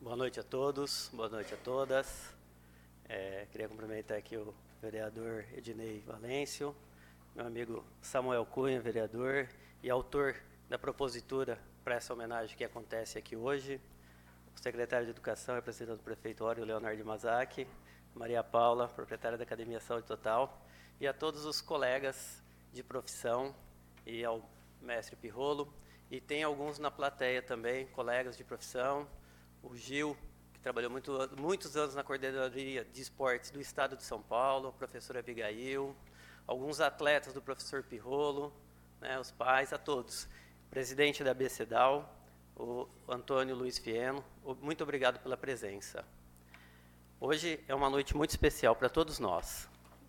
Boa noite a todos, boa noite a todas. Queria cumprimentar aqui o vereador Ednei Valêncio, meu amigo Samuel Cunha, vereador e autor da propositura para essa homenagem que acontece aqui hoje, o secretário de Educação, representante do prefeito Ório Leonardo Mazzacchi, Maria Paula, proprietária da Academia Saúde Total, e a todos os colegas de profissão e ao mestre Pirrolo, e tem alguns na plateia também, colegas de profissão, o Gil, que trabalhou muitos anos na Coordenadoria de Esportes do Estado de São Paulo, a professora Abigail, alguns atletas do professor Pirrolo, né, os pais, a todos. Presidente da BCDAL, o Antônio Luiz Fieno, muito obrigado pela presença. Hoje é uma noite muito especial para todos nós.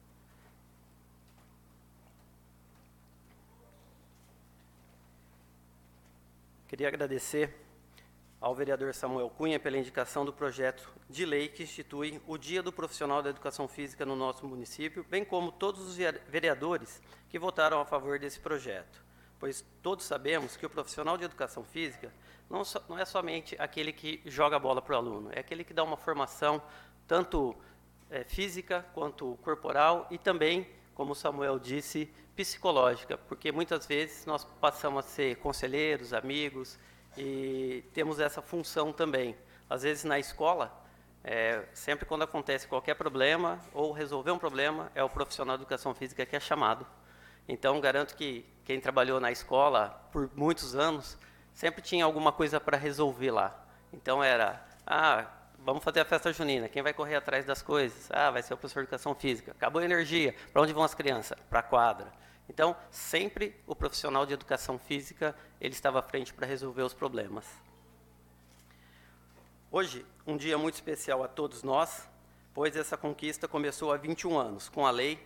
Queria agradecer ao vereador Samuel Cunha pela indicação do projeto de lei que institui o Dia do Profissional da Educação Física no nosso município, bem como todos os vereadores que votaram a favor desse projeto, pois todos sabemos que o profissional de educação física não é somente aquele que joga a bola para o aluno, é aquele que dá uma formação tanto física quanto corporal e também, como o Samuel disse, psicológica, porque muitas vezes nós passamos a ser conselheiros, amigos, e temos essa função também. Às vezes na escola, sempre quando acontece qualquer problema ou resolver um problema, é o profissional de educação física que é chamado. Então, garanto que quem trabalhou na escola por muitos anos, sempre tinha alguma coisa para resolver lá. Então era, vamos fazer a festa junina, quem vai correr atrás das coisas? Vai ser o professor de educação física. Acabou a energia, para onde vão as crianças? Para a quadra. Então, sempre o profissional de educação física, ele estava à frente para resolver os problemas. Hoje, um dia muito especial a todos nós, pois essa conquista começou há 21 anos, com a Lei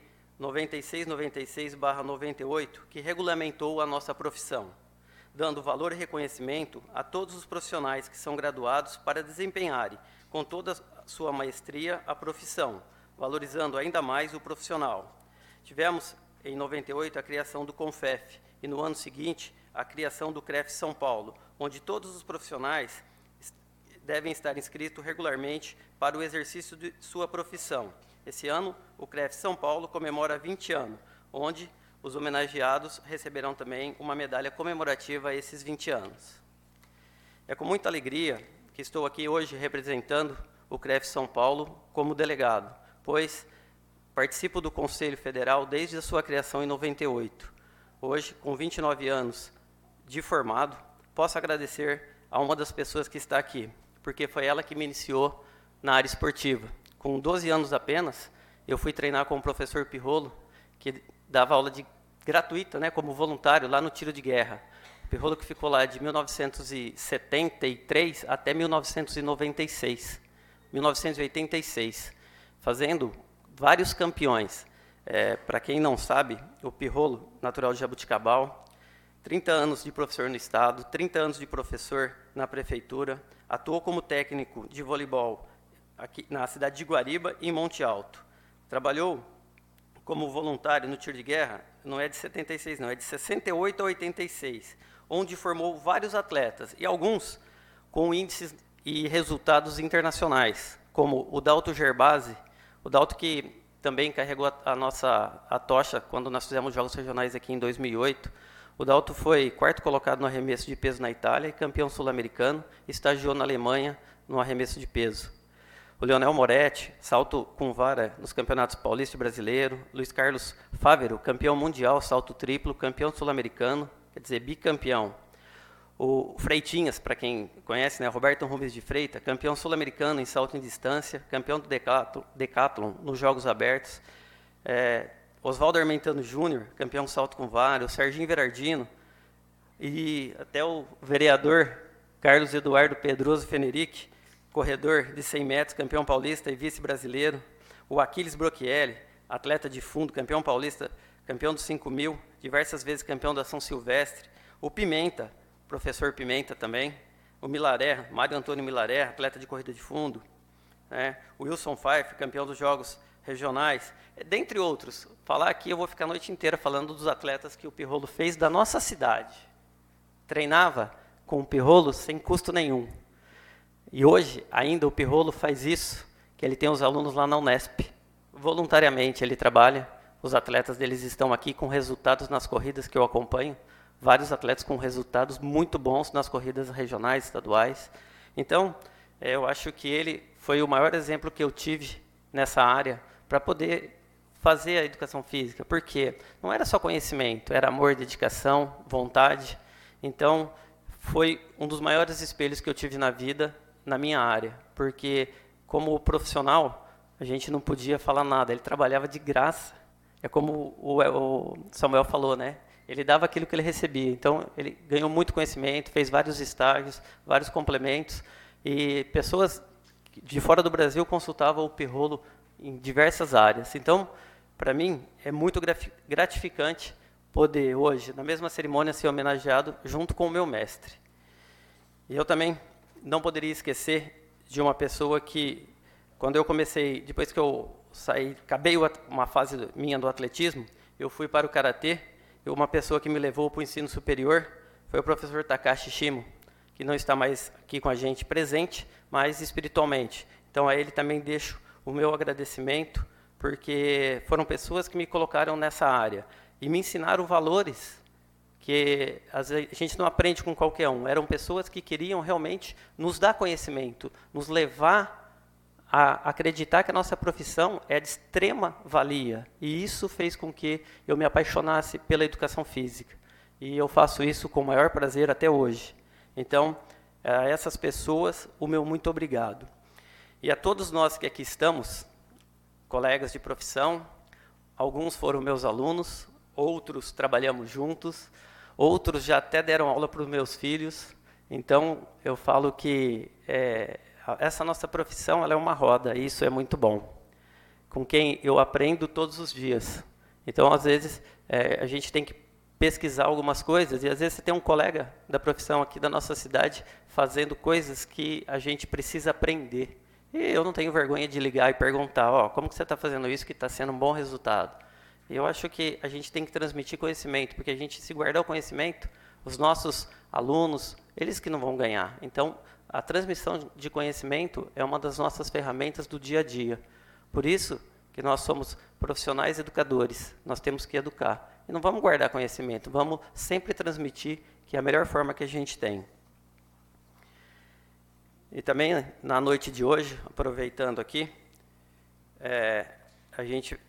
9696/98, que regulamentou a nossa profissão, dando valor e reconhecimento a todos os profissionais que são graduados para desempenharem, com toda a sua maestria, a profissão, valorizando ainda mais o profissional. Tivemos em 98, a criação do CONFEF, e no ano seguinte, a criação do CREF São Paulo, onde todos os profissionais devem estar inscritos regularmente para o exercício de sua profissão. Esse ano, o CREF São Paulo comemora 20 anos, onde os homenageados receberão também uma medalha comemorativa a esses 20 anos. É com muita alegria que estou aqui hoje representando o CREF São Paulo como delegado, pois participo do Conselho Federal desde a sua criação em 98. Hoje, com 29 anos de formado, posso agradecer a uma das pessoas que está aqui, porque foi ela que me iniciou na área esportiva. Com 12 anos apenas, eu fui treinar com o professor Pirrolo, que dava aula gratuita, né, como voluntário, lá no tiro de guerra. O Pirrolo que ficou lá de 1973 até 1986, fazendo vários campeões. Para quem não sabe, o Pirrolo, natural de Jabuticabal, 30 anos de professor no Estado, 30 anos de professor na Prefeitura, atuou como técnico de voleibol aqui na cidade de Guariba e em Monte Alto. Trabalhou como voluntário no tiro de guerra, não é de 76 não, é de 68 a 86, onde formou vários atletas, e alguns com índices e resultados internacionais, como o Dalto Gerbasi, o Dalto que também carregou a tocha quando nós fizemos jogos regionais aqui em 2008. O Dalto foi quarto colocado no arremesso de peso na Itália e campeão sul-americano, estagiou na Alemanha no arremesso de peso. O Leonel Moretti, salto com vara nos campeonatos paulista e brasileiro. Luiz Carlos Fávero, campeão mundial, salto triplo, campeão sul-americano, quer dizer, bicampeão. O Freitinhas, para quem conhece, né, Roberto Rubens de Freitas, campeão sul-americano em salto em distância, campeão do decathlon nos Jogos Abertos. Oswaldo Armentano Júnior, campeão salto com vara, o Serginho Verardino, e até o vereador Carlos Eduardo Pedroso Fenerick, corredor de 100 metros, campeão paulista e vice-brasileiro. O Aquiles Brochielli, atleta de fundo, campeão paulista, campeão dos 5.000, diversas vezes campeão da São Silvestre. O Pimenta, professor Pimenta também, o Milaré, Mário Antônio Milaré, atleta de corrida de fundo, né? O Wilson Pfeiffer, campeão dos Jogos Regionais, dentre outros. Falar aqui, eu vou ficar a noite inteira falando dos atletas que o Pirrolo fez da nossa cidade. Treinava com o Pirrolo sem custo nenhum. E hoje, ainda, o Pirrolo faz isso, que ele tem os alunos lá na Unesp. Voluntariamente ele trabalha, os atletas deles estão aqui com resultados nas corridas que eu acompanho, vários atletas com resultados muito bons nas corridas regionais, estaduais. Então, eu acho que ele foi o maior exemplo que eu tive nessa área para poder fazer a educação física, porque não era só conhecimento, era amor, dedicação, vontade. Então, foi um dos maiores espelhos que eu tive na vida, na minha área, porque como profissional, a gente não podia falar nada, ele trabalhava de graça. É como o Samuel falou, né? Ele dava aquilo que ele recebia. Então, ele ganhou muito conhecimento, fez vários estágios, vários complementos, e pessoas de fora do Brasil consultavam o Pirrolo em diversas áreas. Então, para mim, é muito gratificante poder, hoje, na mesma cerimônia, ser homenageado junto com o meu mestre. E eu também não poderia esquecer de uma pessoa que, quando eu comecei, depois que eu saí, acabei uma fase minha do atletismo, eu fui para o karatê, e uma pessoa que me levou para o ensino superior foi o professor Takashi Shimo, que não está mais aqui com a gente presente, mas espiritualmente. Então, a ele também deixo o meu agradecimento, porque foram pessoas que me colocaram nessa área e me ensinaram valores que a gente não aprende com qualquer um. Eram pessoas que queriam realmente nos dar conhecimento, nos levar a acreditar que a nossa profissão é de extrema valia. E isso fez com que eu me apaixonasse pela educação física. E eu faço isso com o maior prazer até hoje. Então, a essas pessoas, o meu muito obrigado. E a todos nós que aqui estamos, colegas de profissão, alguns foram meus alunos, outros trabalhamos juntos, outros já até deram aula para os meus filhos. Então, eu falo que essa nossa profissão ela é uma roda, e isso é muito bom. Com quem eu aprendo todos os dias. Então, às vezes, a gente tem que pesquisar algumas coisas, e às vezes você tem um colega da profissão aqui da nossa cidade fazendo coisas que a gente precisa aprender. E eu não tenho vergonha de ligar e perguntar, como que você está fazendo isso que está sendo um bom resultado? E eu acho que a gente tem que transmitir conhecimento, porque a gente, se guardar o conhecimento, os nossos alunos, eles que não vão ganhar. Então, a transmissão de conhecimento é uma das nossas ferramentas do dia a dia. Por isso que nós somos profissionais educadores, nós temos que educar. E não vamos guardar conhecimento, vamos sempre transmitir, que é a melhor forma que a gente tem. E também, na noite de hoje, aproveitando aqui, a gente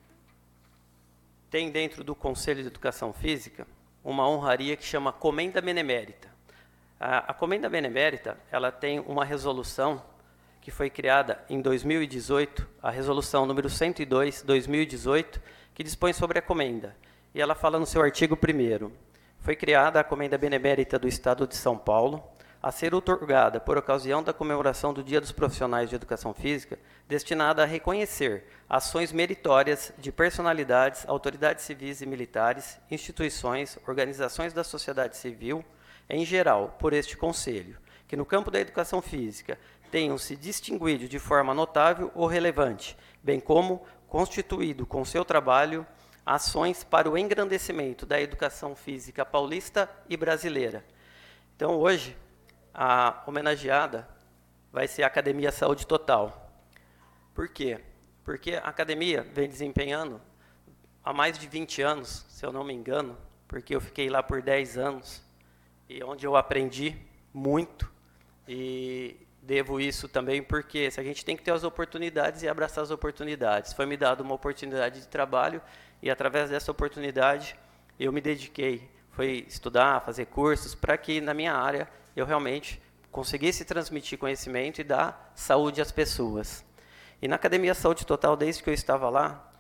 tem dentro do Conselho de Educação Física uma honraria que chama Comenda Benemérita. A Comenda Benemérita, ela tem uma resolução que foi criada em 2018, a resolução número 102, 2018, que dispõe sobre a comenda. E ela fala no seu artigo 1º, foi criada a Comenda Benemérita do Estado de São Paulo, a ser outorgada por ocasião da comemoração do Dia dos Profissionais de Educação Física, destinada a reconhecer ações meritórias de personalidades, autoridades civis e militares, instituições, organizações da sociedade civil, em geral, por este Conselho, que no campo da educação física tenham se distinguido de forma notável ou relevante, bem como constituído com seu trabalho ações para o engrandecimento da educação física paulista e brasileira. Então, hoje, a homenageada vai ser a Academia Saúde Total. Por quê? Porque a academia vem desempenhando há mais de 20 anos, se eu não me engano, porque eu fiquei lá por 10 anos, e onde eu aprendi muito, e devo isso também porque a gente tem que ter as oportunidades e abraçar as oportunidades. Foi me dada uma oportunidade de trabalho, e através dessa oportunidade eu me dediquei. Foi estudar, fazer cursos, para que na minha área eu realmente conseguisse transmitir conhecimento e dar saúde às pessoas. E na Academia Saúde Total, desde que eu estava lá,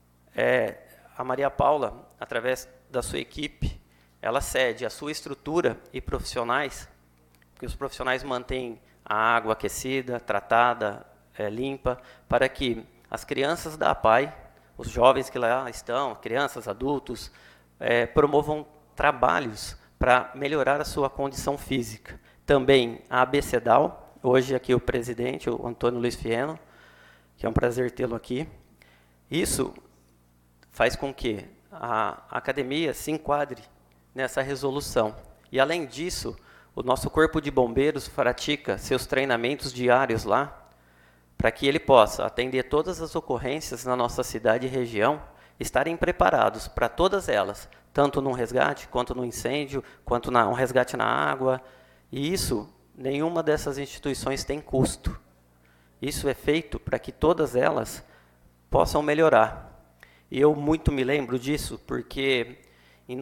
a Maria Paula, através da sua equipe, ela cede a sua estrutura e profissionais, porque os profissionais mantêm a água aquecida, tratada, limpa, para que as crianças da APAE, os jovens que lá estão, crianças, adultos, promovam trabalhos para melhorar a sua condição física. Também a ABCDAL, hoje aqui o presidente, o Antônio Luiz Fieno, que é um prazer tê-lo aqui. Isso faz com que a academia se enquadre nessa resolução. E, além disso, o nosso corpo de bombeiros pratica seus treinamentos diários lá, para que ele possa atender todas as ocorrências na nossa cidade e região, estarem preparados para todas elas, tanto no resgate, quanto no incêndio, quanto um resgate na água. E isso, nenhuma dessas instituições tem custo. Isso é feito para que todas elas possam melhorar. E eu muito me lembro disso, porque em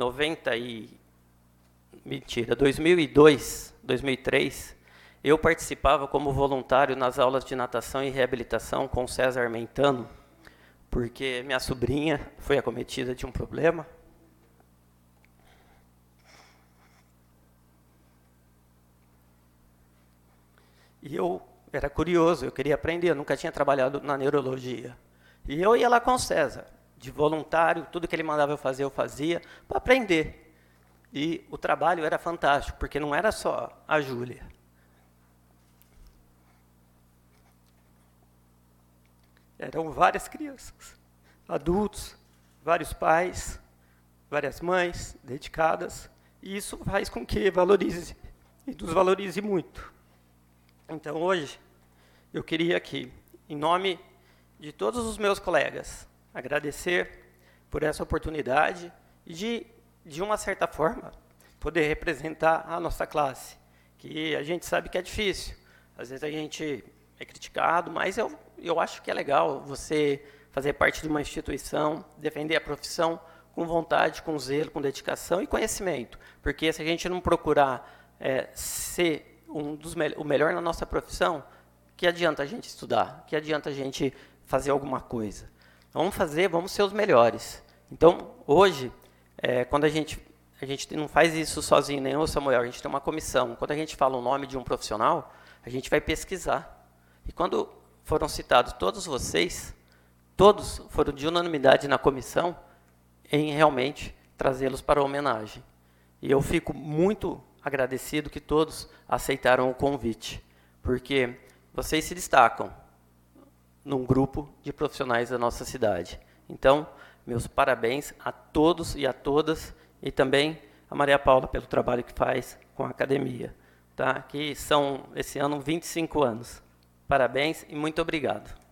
2002, 2003, eu participava como voluntário nas aulas de natação e reabilitação com o César Mentano, porque minha sobrinha foi acometida de um problema. E eu era curioso, eu queria aprender, eu nunca tinha trabalhado na neurologia. E eu ia lá com o César, de voluntário, tudo que ele mandava eu fazia, para aprender. E o trabalho era fantástico, porque não era só a Júlia. Eram várias crianças, adultos, vários pais, várias mães dedicadas, e isso faz com que valorize, e nos valorize muito. Então, hoje, eu queria aqui, em nome de todos os meus colegas, agradecer por essa oportunidade e, de uma certa forma, poder representar a nossa classe, que a gente sabe que é difícil. Às vezes a gente é criticado, mas eu acho que é legal você fazer parte de uma instituição, defender a profissão com vontade, com zelo, com dedicação e conhecimento. Porque se a gente não procurar ser o melhor na nossa profissão, que adianta a gente estudar? Que adianta a gente fazer alguma coisa? Vamos ser os melhores. Então, hoje, quando a gente não faz isso sozinho, nem eu, Samuel, a gente tem uma comissão. Quando a gente fala o nome de um profissional, a gente vai pesquisar. E quando foram citados todos vocês, todos foram de unanimidade na comissão em realmente trazê-los para a homenagem. E eu fico muito agradecido que todos aceitaram o convite, porque vocês se destacam num grupo de profissionais da nossa cidade. Então, meus parabéns a todos e a todas, e também a Maria Paula pelo trabalho que faz com a academia, tá? Que são, esse ano, 25 anos. Parabéns e muito obrigado.